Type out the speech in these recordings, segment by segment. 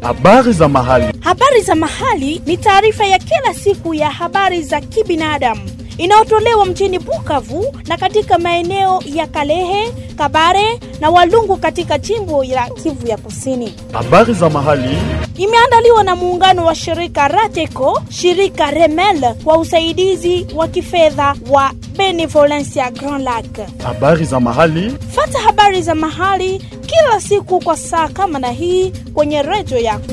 Habari za mahali. Habari za mahali ni taarifa ya kila siku ya habari za kibinadamu inayotolewa mjini Bukavu na katika maeneo ya Kalehe, Kabare na Walungu katika jimbo la Kivu ya Kusini. Habari za mahali imeandaliwa na muungano wa shirika Rateco, shirika Remel kwa usaidizi wa kifedha wa Benevolencia Grand Lac. Habari za mahali. Fata habari za mahali kila siku kwa saa kama na hii kwenye redio yako.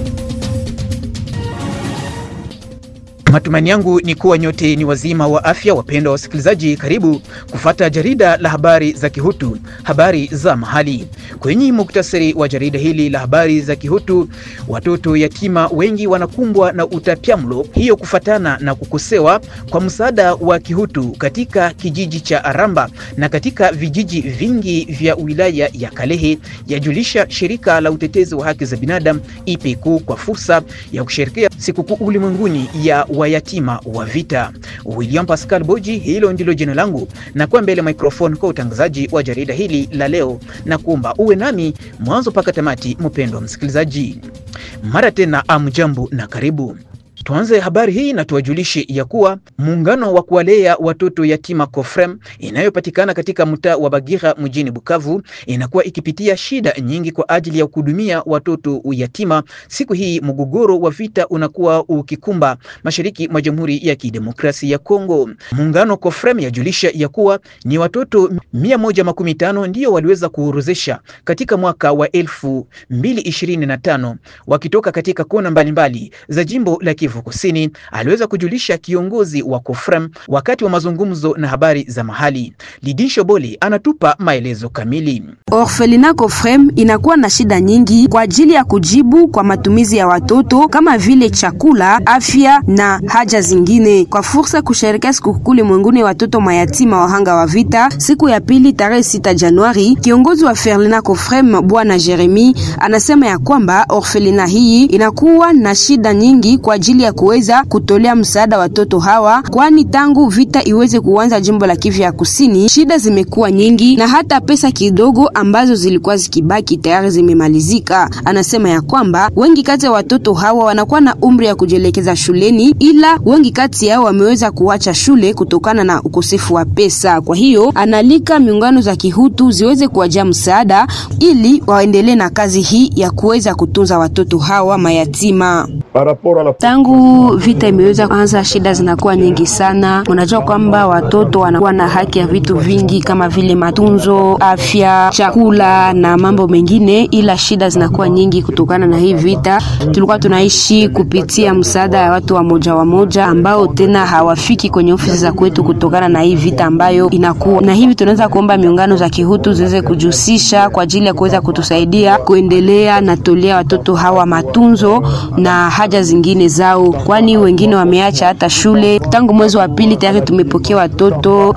Matumaini yangu ni kuwa nyote ni wazima wa afya. Wapendwa wasikilizaji, karibu kufata jarida la habari za Kihutu, habari za mahali. Kwenye muktasari wa jarida hili la habari za Kihutu, watoto yatima wengi wanakumbwa na utapiamlo, hiyo kufatana na kukosewa kwa msaada wa Kihutu katika kijiji cha Aramba na katika vijiji vingi vya wilaya ya Kalehe, yajulisha shirika la utetezi wa haki za binadamu IPECO kwa fursa ya kusherehekea sikukuu ulimwenguni ya wayatima wa vita. William Pascal Boji, hilo ndilo jina langu, na kwa mbele microphone kwa utangazaji wa jarida hili la leo, na kuomba uwe nami mwanzo mpaka tamati. Mpendwa msikilizaji, mara tena amjambo na karibu. Tuanze habari hii na tuwajulishe ya kuwa muungano wa kuwalea watoto yatima COFREM inayopatikana katika mtaa wa Bagira mjini Bukavu inakuwa ikipitia shida nyingi kwa ajili ya kuhudumia watoto yatima. Siku hii mgogoro wa vita unakuwa ukikumba mashariki mwa Jamhuri ya Kidemokrasia ya Kongo. Muungano COFREM yajulisha ya kuwa ni watoto 115 ndio waliweza kuorozesha katika mwaka wa 2025 wakitoka katika kona mbalimbali za jimbo la Kivu Kusini, aliweza kujulisha kiongozi wa COFREM wakati wa mazungumzo na habari za mahali. Lidisho Boli anatupa maelezo kamili. Orphelina COFREM inakuwa na shida nyingi kwa ajili ya kujibu kwa matumizi ya watoto kama vile chakula, afya na haja zingine. Kwa fursa kusherehekea sikukuu ulimwenguni watoto mayatima wahanga wa vita, siku ya pili tarehe 6 Januari, kiongozi wa Orphelina COFREM Bwana Jeremy anasema ya kwamba orphelina hii inakuwa na shida nyingi kwa ajili ya kuweza kutolea msaada watoto hawa, kwani tangu vita iweze kuanza jimbo la Kivu ya Kusini, shida zimekuwa nyingi na hata pesa kidogo ambazo zilikuwa zikibaki tayari zimemalizika. Anasema ya kwamba wengi kati ya watoto hawa wanakuwa na umri ya kujielekeza shuleni, ila wengi kati yao wameweza kuacha shule kutokana na ukosefu wa pesa. Kwa hiyo analika miungano za Kihutu ziweze kuwajia msaada ili waendelee na kazi hii ya kuweza kutunza watoto hawa mayatima. Tangu vita imeweza kuanza, shida zinakuwa nyingi sana. Unajua kwamba watoto wanakuwa na haki ya vitu vingi kama vile matunzo, afya, chakula na mambo mengine, ila shida zinakuwa nyingi kutokana na hii vita. Tulikuwa tunaishi kupitia msaada ya watu wa moja ambao tena hawafiki kwenye ofisi za kwetu kutokana na hii vita ambayo inakuwa. Na hivi tunaweza kuomba miungano za Kihutu ziweze kujihusisha kwa ajili ya kuweza kutusaidia kuendelea na tolea watoto hawa matunzo na haja zingine zao, kwani wengine wameacha hata shule. Tangu mwezi wa pili tayari tumepokea watoto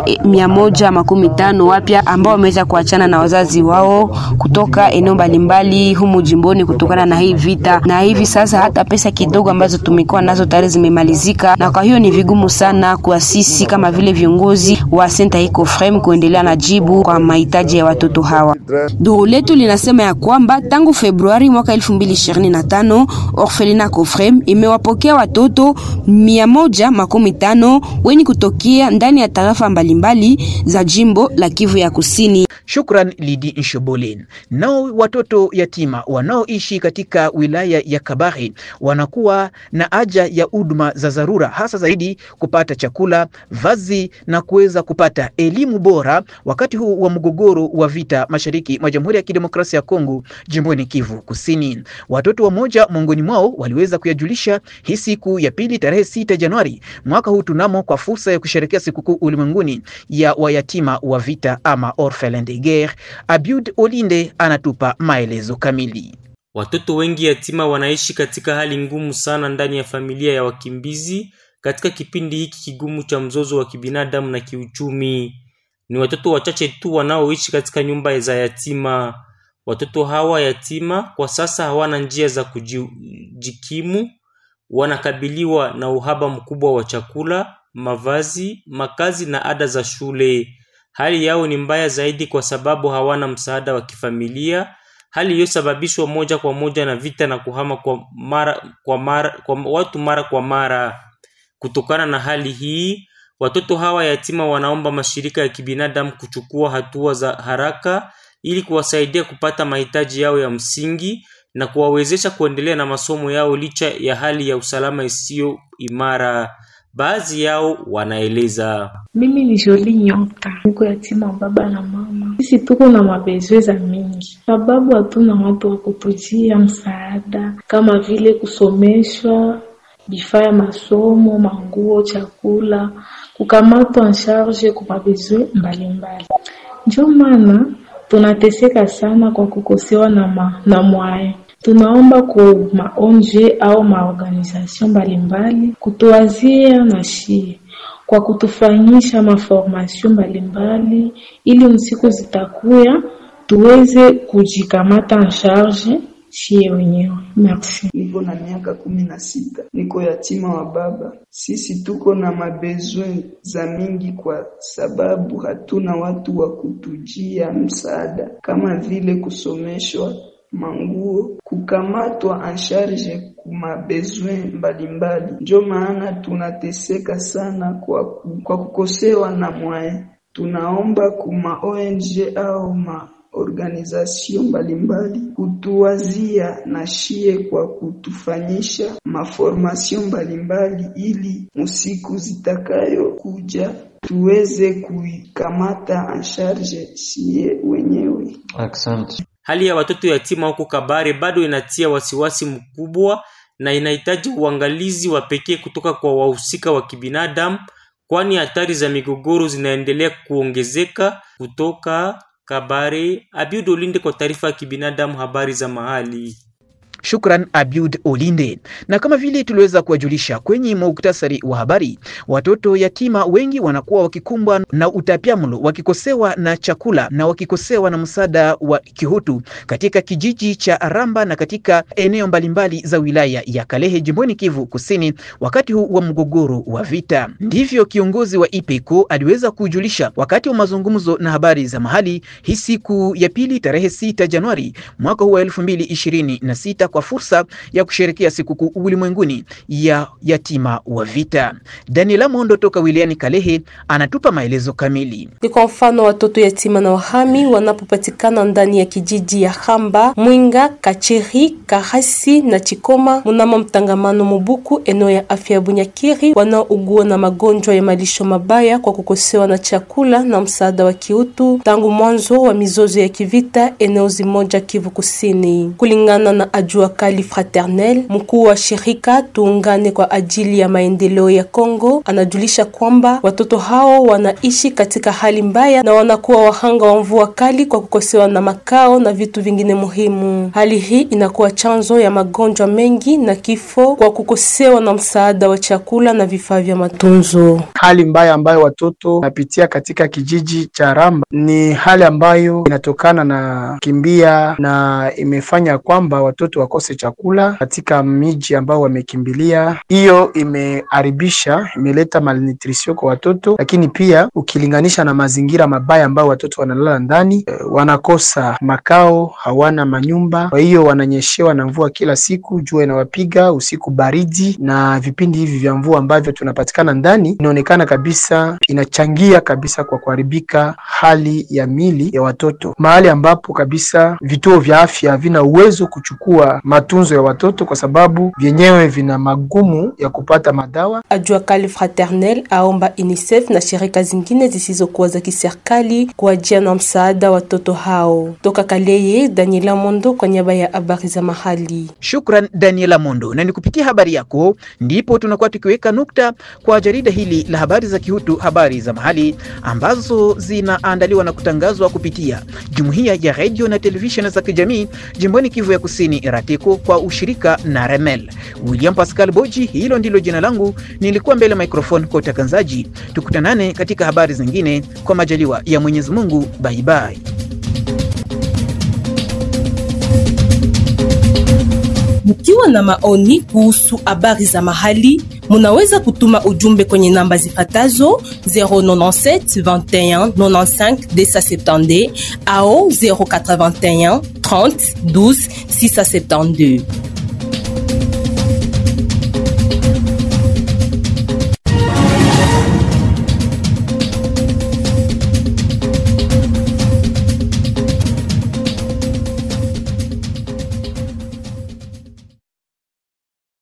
115 wapya ambao wameweza kuachana na wazazi wao kutoka eneo mbalimbali humu jimboni kutokana na hii vita, na hivi sasa hata pesa kidogo ambazo tumekuwa nazo tayari zimemalizika, na kwa hiyo ni vigumu sana kwa sisi kama vile viongozi wa Senta hii COFREM kuendelea na jibu kwa mahitaji ya watoto hawa. Duru letu linasema ya kwamba tangu Februari mwaka 2025 Orphelina COFREM imewapokea watoto 115 wenye kutokea ndani ya tarafa mbalimbali za jimbo la Kivu ya Kusini. Shukran Lidi Nshobolin. Nao watoto yatima wanaoishi katika wilaya ya Kabare wanakuwa na haja ya huduma za dharura, hasa zaidi kupata chakula, vazi na kuweza kupata elimu bora wakati huu wa mgogoro wa vita mashariki mwa Jamhuri ya Kidemokrasia ya Kongo jimboni Kivu Kusini. Watoto wa moja miongoni mwao waliweza kuyajulisha hii siku ya pili tarehe 6 Januari mwaka huu tunamo kwa fursa ya kusherehekea sikukuu ulimwenguni ya wayatima wa vita ama orphelin de guerre. Abiud Olinde anatupa maelezo kamili. Watoto wengi yatima wanaishi katika hali ngumu sana ndani ya familia ya wakimbizi katika kipindi hiki kigumu cha mzozo wa kibinadamu na kiuchumi. Ni watoto wachache tu wanaoishi katika nyumba za yatima. Watoto hawa yatima kwa sasa hawana njia za kujikimu, wanakabiliwa na uhaba mkubwa wa chakula, mavazi, makazi na ada za shule. Hali yao ni mbaya zaidi kwa sababu hawana msaada wa kifamilia, hali iliyosababishwa moja kwa moja na vita na kuhama kwa watu mara kwa mara. Kutokana na hali hii, watoto hawa yatima wanaomba mashirika ya kibinadamu kuchukua hatua za haraka ili kuwasaidia kupata mahitaji yao ya msingi na kuwawezesha kuendelea na masomo yao licha ya hali ya usalama isiyo imara. Baadhi yao wanaeleza. Mimi ni Jolie Nyota, niko yatima wa baba na mama. Sisi tuko na mabezweza mingi, sababu hatuna watu wa kutujia msaada kama vile kusomeshwa, vifaa ya masomo, manguo, chakula, kukamatwa en charge kwa mabezwe mbalimbali. Ndio maana tunateseka sana kwa kukosewa na mwae. Tunaomba kwa maonje au maorganization mbalimbali kutuazia na shie kwa kutufanyisha maformation mbalimbali ili msiku zitakuya tuweze kujikamata en charge shie wenyewe. Merci. Niko na miaka 16, niko yatima wa baba. Sisi tuko na mabezwe za mingi kwa sababu hatuna watu wa kutujia msaada kama vile kusomeshwa, manguo, kukamatwa en charge kuma besoin mbalimbali. Ndio maana tunateseka sana kwa kukosewa na moyen. Tunaomba kuma ONG au organisation mbalimbali kutuwazia na shie kwa kutufanyisha maformation mbalimbali ili musiku zitakayo kuja tuweze kuikamata en charge shie wenyewe. Asante. Hali ya watoto yatima huko Kabare bado inatia wasiwasi mkubwa na inahitaji uangalizi wa pekee kutoka kwa wahusika wa kibinadamu, kwani hatari za migogoro zinaendelea kuongezeka. Kutoka Kabare, Abiud Olinde kwa taarifa ya kibinadamu, habari za mahali. Shukran Abiud Olinde. Na kama vile tuliweza kuwajulisha kwenye muktasari wa habari, watoto yatima wengi wanakuwa wakikumbwa na utapiamlo, wakikosewa na chakula na wakikosewa na msaada wa kihutu katika kijiji cha Ramba na katika eneo mbalimbali za wilaya ya Kalehe jimboni Kivu Kusini wakati huu wa mgogoro wa vita. Ndivyo kiongozi wa IPECO aliweza kujulisha wakati wa mazungumzo na habari za mahali hii siku ya pili tarehe 6 Januari mwaka huu wa 2026 kwa fursa ya kusherehekea sikukuu ulimwenguni ya yatima wa vita. Daniela Mondo toka wilayani Kalehe anatupa maelezo kamili. Ni kwa mfano watoto yatima na wahami wanapopatikana ndani ya kijiji ya Hamba, Mwinga, Kacheri, Kahasi na Chikoma mnamo mtangamano Mubuku eneo ya afya ya Bunyakiri, wanaougua na magonjwa ya malisho mabaya kwa kukosewa na chakula na msaada wa kiutu tangu mwanzo wa mizozo ya kivita eneo zimoja Kivu Kusini. Kulingana na Ajua Kali Fraternel, mkuu wa shirika Tuungane kwa ajili ya maendeleo ya Kongo, anajulisha kwamba watoto hao wanaishi katika hali mbaya na wanakuwa wahanga wa mvua kali kwa kukosewa na makao na vitu vingine muhimu. Hali hii inakuwa chanzo ya magonjwa mengi na kifo kwa kukosewa na msaada wa chakula na vifaa vya matunzo. Hali mbaya ambayo watoto wanapitia katika kijiji cha Ramba ni hali ambayo inatokana na kimbia na imefanya kwamba watoto wakose chakula katika miji ambao wamekimbilia. Hiyo imeleta malnutrition kwa watoto, lakini pia ukilinganisha na mazingira mabaya ambao watoto wanalala ndani, wanakosa makao, hawana manyumba. Kwa hiyo wananyeshewa na mvua kila siku, jua inawapiga, usiku baridi, na vipindi hivi vya mvua ambavyo tunapatikana ndani inaonekana kabisa inachangia kabisa kwa kuharibika hali ya mili ya watoto. Mahali ambapo kabisa vituo vya afya havina uwezo kuchukua matunzo ya watoto kwa sababu vyenyewe vina magumu ya kupata madawa. Ajua Kali Fraternel aomba UNICEF na shirika zingine zisizokuwa za kiserikali kuajia na msaada watoto hao. Toka Kaleye, Daniela Mondo kwa niaba ya habari za mahali. Shukran Daniela Mondo. Na nikupitia habari yako ndipo tunakuwa tukiweka nukta kwa jarida hili la habari za kihutu, habari za mahali, ambazo zinaandaliwa na kutangazwa kupitia Jumuiya ya Radio na Television za kijamii jimboni Kivu ya Kusini Ratiko kwa ushirika na Remel. William Pascal Boji, hilo ndilo jina langu. Nilikuwa mbele microphone kwa utakanzaji. Tukutanane katika habari zingine kwa majaliwa ya Mwenyezi Mungu. Bye bye. Mkiwa na maoni kuhusu habari za mahali, Munaweza kutuma ujumbe kwenye namba zifatazo 097 21 95 270 au 081 30 12 672.